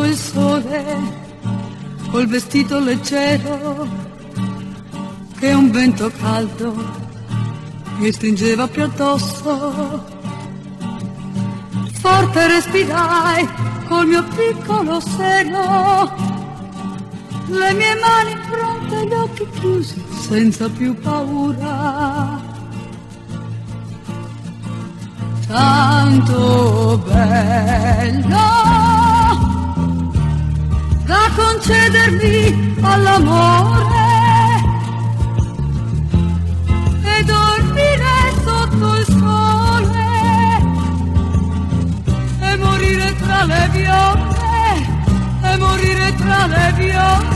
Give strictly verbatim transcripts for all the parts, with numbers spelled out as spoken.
il sole col vestito leggero che un vento caldo mi stringeva più addosso. Forte respirai col mio piccolo seno, le mie mani pronte, gli occhi chiusi, senza più paura. Tanto bello da concedermi all'amore e dormire sotto il sole e morire tra le viole, e morire tra le viole.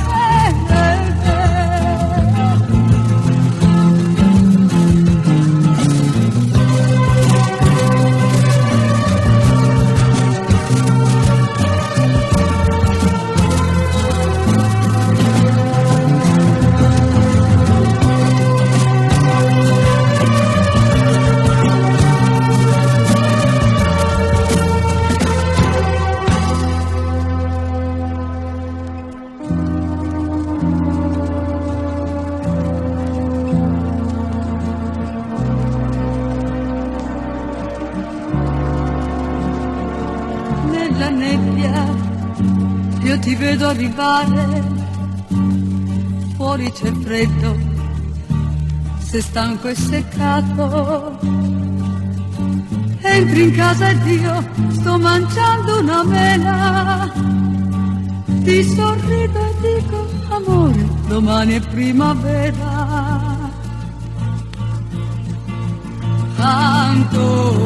Nella nebbia io ti vedo arrivare, fuori c'è freddo, sei stanco e seccato, entri in casa ed io sto mangiando una mela, ti sorrido e dico amore, domani è primavera. Tanto